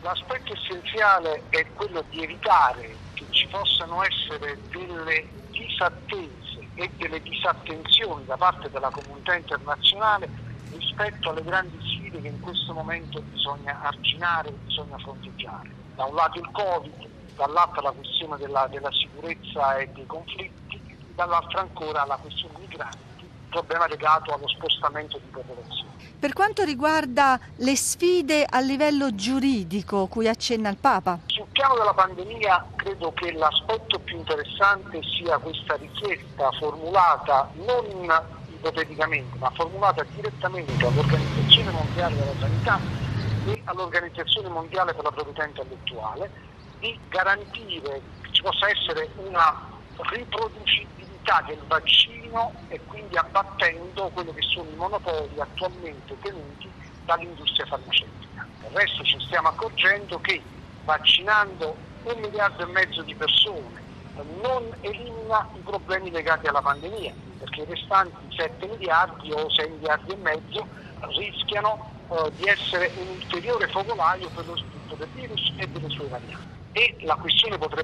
L'aspetto essenziale è quello di evitare che ci possano essere delle disattese e delle disattenzioni da parte della comunità internazionale rispetto alle grandi sfide che in questo momento bisogna arginare, bisogna fronteggiare. Da un lato il Covid, dall'altro la questione della sicurezza e dei conflitti, dall'altro ancora la questione migranti, problema legato allo spostamento di popolazione. Per quanto riguarda le sfide a livello giuridico cui accenna il Papa? Sul piano della pandemia credo che l'aspetto più interessante sia questa richiesta formulata non ipoteticamente, ma formulata direttamente all'Organizzazione Mondiale della Sanità e all'Organizzazione Mondiale per la Proprietà Intellettuale di garantire che ci possa essere una riproducibilità del vaccino e quindi abbattendo quello che sono i monopoli attualmente tenuti dall'industria farmaceutica. Del resto ci stiamo accorgendo che vaccinando 1,5 miliardi di persone non elimina i problemi legati alla pandemia, perché i restanti 7 miliardi o 6 miliardi e mezzo rischiano di essere un ulteriore focolaio per lo sviluppo del virus e delle sue varianti. E la questione può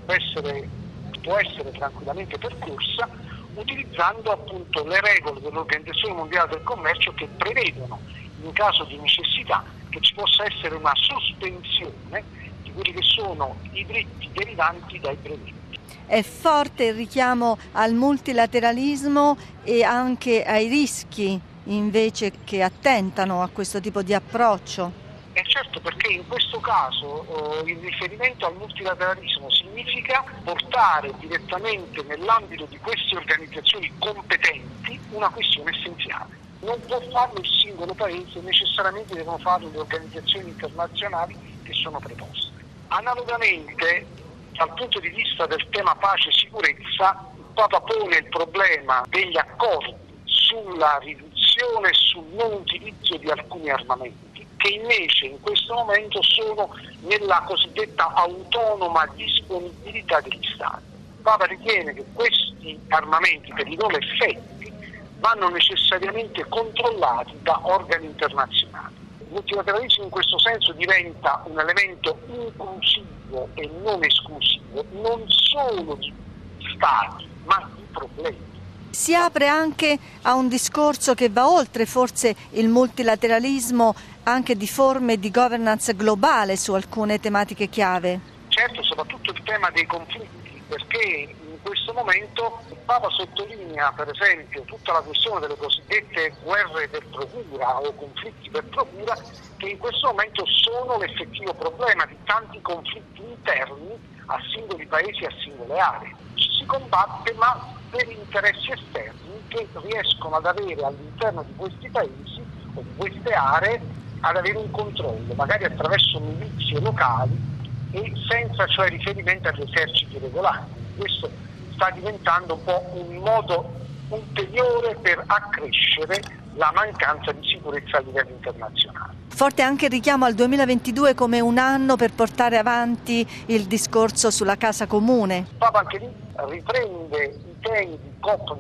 essere tranquillamente percorsa utilizzando appunto le regole dell'Organizzazione Mondiale del Commercio che prevedono, in caso di necessità, che ci possa essere una sospensione di quelli che sono i diritti derivanti dai brevetti. È forte il richiamo al multilateralismo e anche ai rischi invece che attentano a questo tipo di approccio. Certo, perché in questo caso il riferimento al multilateralismo significa portare direttamente nell'ambito di queste organizzazioni competenti una questione essenziale. Non può farlo il singolo paese, necessariamente devono farlo le organizzazioni internazionali che sono preposte. Analogamente, dal punto di vista del tema pace e sicurezza, il Papa pone il problema degli accordi sulla riduzione e sul non utilizzo di alcuni armamenti, che invece in questo momento sono nella cosiddetta autonoma disponibilità degli Stati. Il Papa ritiene che questi armamenti, per i loro effetti, vanno necessariamente controllati da organi internazionali. Il multilateralismo in questo senso diventa un elemento inclusivo e non esclusivo, non solo di Stati, ma di problemi. Si apre anche a un discorso che va oltre forse il multilateralismo, anche di forme di governance globale su alcune tematiche chiave. Certo, soprattutto il tema dei conflitti, perché in questo momento il Papa sottolinea per esempio tutta la questione delle cosiddette guerre per procura o conflitti per procura, che in questo momento sono l'effettivo problema di tanti conflitti interni a singoli paesi e a singole aree. Ci si combatte ma per interessi esterni che riescono ad avere all'interno di questi paesi o di queste aree ad avere un controllo, magari attraverso milizie locali e senza cioè riferimento agli eserciti regolari. Questo sta diventando un po' un modo ulteriore per accrescere la mancanza di sicurezza a livello internazionale. Forte anche il richiamo al 2022 come un anno per portare avanti il discorso sulla casa comune. Il Papa anche lì riprende i temi di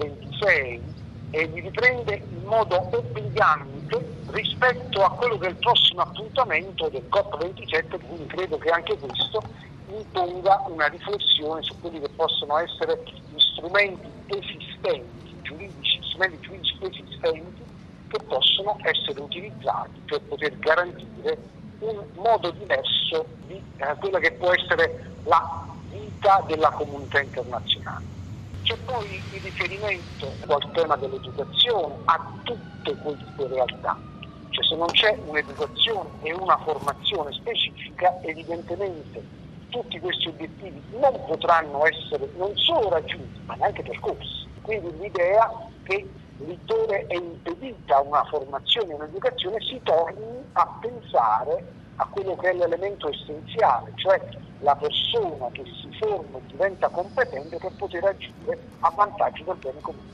COP26 e li riprende in modo obbligante rispetto a quello che è il prossimo appuntamento del COP27, quindi credo che anche questo imponga una riflessione su quelli che possono essere gli strumenti esistenti, strumenti giuridici esistenti che possono essere utilizzati per poter garantire un modo diverso di quella che può essere la vita della comunità internazionale. C'è poi il riferimento al tema dell'educazione, a tutte queste realtà. Cioè se non c'è un'educazione e una formazione specifica, evidentemente tutti questi obiettivi non potranno essere non solo raggiunti, ma neanche percorsi. Quindi l'idea che laddove è impedita una formazione e un'educazione si torni a pensare a quello che è l'elemento essenziale, cioè la persona che si forma e diventa competente per poter agire a vantaggio del bene comune.